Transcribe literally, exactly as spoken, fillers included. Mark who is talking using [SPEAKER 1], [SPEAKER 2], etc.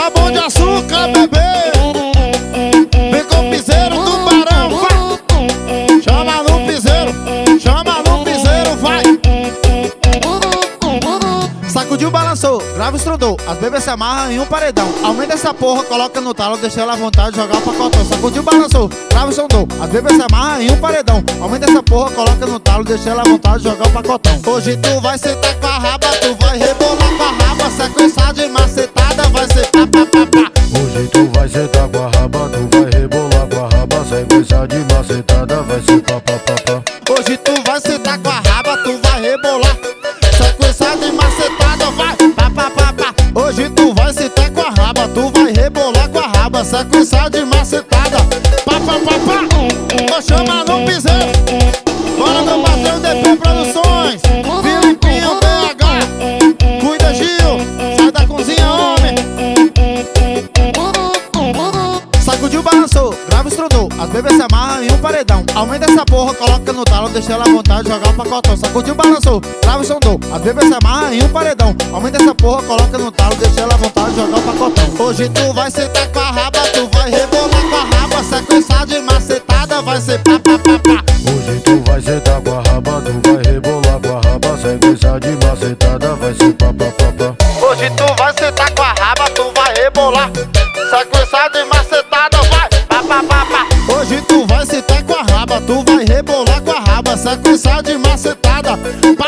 [SPEAKER 1] Tá bom de açúcar, bebê. Vem com o piseiro do barão, vai. Chama no piseiro, chama no piseiro, vai. Sacudiu, balançou, grava, estrondou. As bebês se amarram em um paredão. Aumenta essa porra, coloca no talo, deixa ela à vontade, jogar o pacotão. Sacudiu, balançou, grava, estrondou. As bebês se amarram em um paredão. Aumenta essa porra, coloca no talo, deixa ela à vontade, jogar o pacotão. Hoje tu vai sentar com a raba, tu vai rebolar com a raba. Sequência de macetada vai ser pá, pá, pá, pá.
[SPEAKER 2] Hoje tu vai sentar com a raba, tu vai rebolar com a raba. Sequência de macetada vai ser pá, pá, pá, pá.
[SPEAKER 1] Hoje tu vai sentar com a raba, tu vai rebolar. Sequência de macetada vai pá, pá, pá, pá. Hoje tu vai sentar com a raba, tu vai rebolar com a raba. Sequência de macetada pá, pá, pá, pá. Tô chamando o piseiro. Bora meu patrão D P Produções, Filipinho B H. Cuida, Gil, sai da cozinha, homem. Sacudiu, balançou, grava, estrondou. As bebês se amarram em um paredão. Aumenta essa porra, coloca no talo, deixa ela à vontade, jogar o pacotão. Sacudiu, balançou, grava, estrondou. As bebês se amarram em um paredão. Aumenta essa porra, coloca no talo, deixa ela à vontade, jogar o pacotão. Hoje tu vai sentar com a raba, tu vai rebolar com a raba. Sequência de macetada vai ser pá, pá, pá, pá.
[SPEAKER 2] Hoje tu vai sentar com a raba, tu vai rebolar com a raba. Sequência de macetada vai ser pá, pá, pá, pá.
[SPEAKER 1] Hoje tu vai sentar com a raba, tu vai rebolar. Sequência de macetada vai pá, pá, pá, pá. Hoje tu vai sentar com a raba, tu vai rebolar com a raba. Sequência de macetada